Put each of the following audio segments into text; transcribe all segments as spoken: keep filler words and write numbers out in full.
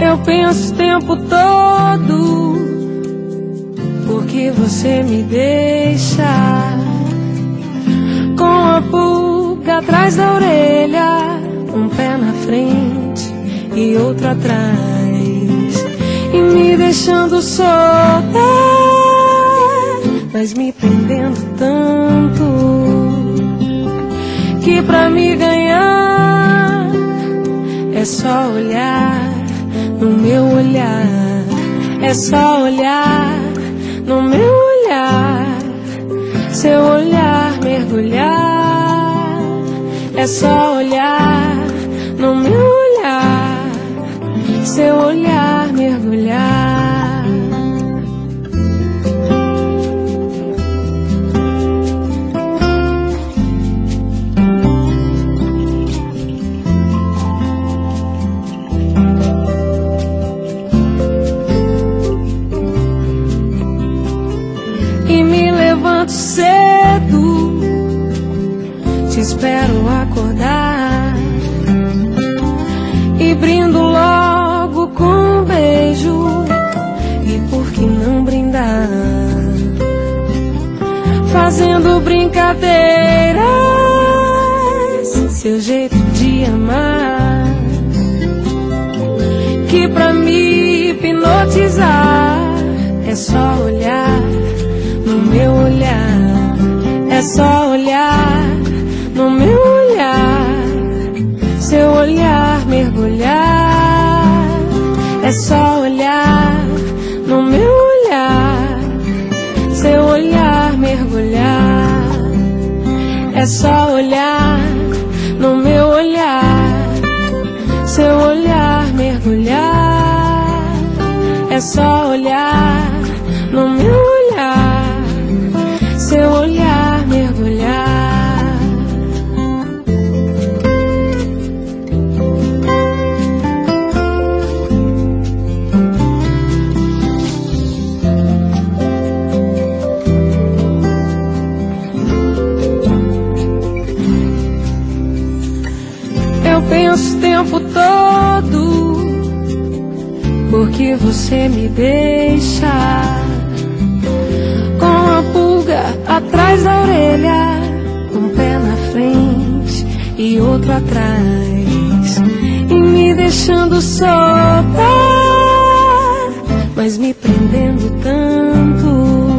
Eu penso o tempo todo, porque você me deixa com a pulga atrás da orelha, um pé na frente e outro atrás, e me deixando solta, mas me prendendo tanto que pra me ganhar é só olhar no meu olhar, é só olhar no meu olhar, seu olhar mergulhar, é só olhar no meu olhar, seu olhar mergulhar. E me levanto cedo, te espero acordar, e brindo logo com um beijo, e por que não brindar, fazendo brincadeiras, seu jeito de amar, que pra me hipnotizar é só olhar no meu olhar, é só olhar no meu olhar, seu olhar mergulhar, é só olhar no meu olhar, seu olhar mergulhar, é só olhar no meu olhar, seu olhar mergulhar, é só olhar no meu olhar, seu olhar mergulhar. Eu penso o tempo todo, porque você me deixa com a pulga atrás da orelha, um pé na frente e outro atrás, e me deixando solta, mas me prendendo tanto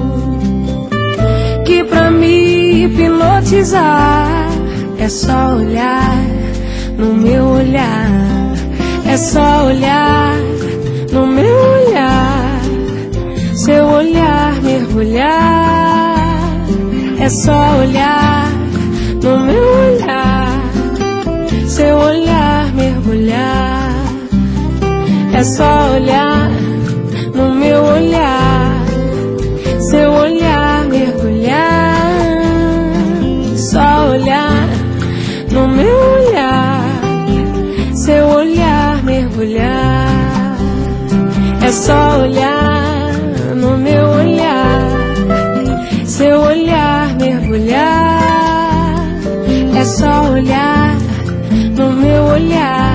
que pra me hipnotizar é só olhar no meu olhar, é só olhar no meu olhar, seu olhar mergulhar, é só olhar no meu olhar, seu olhar mergulhar, é só olhar no meu olhar, seu olhar mergulhar, só olhar no meu olhar, seu olhar mergulhar, é só olhar no meu olhar, seu olhar mergulhar, é só olhar no meu olhar,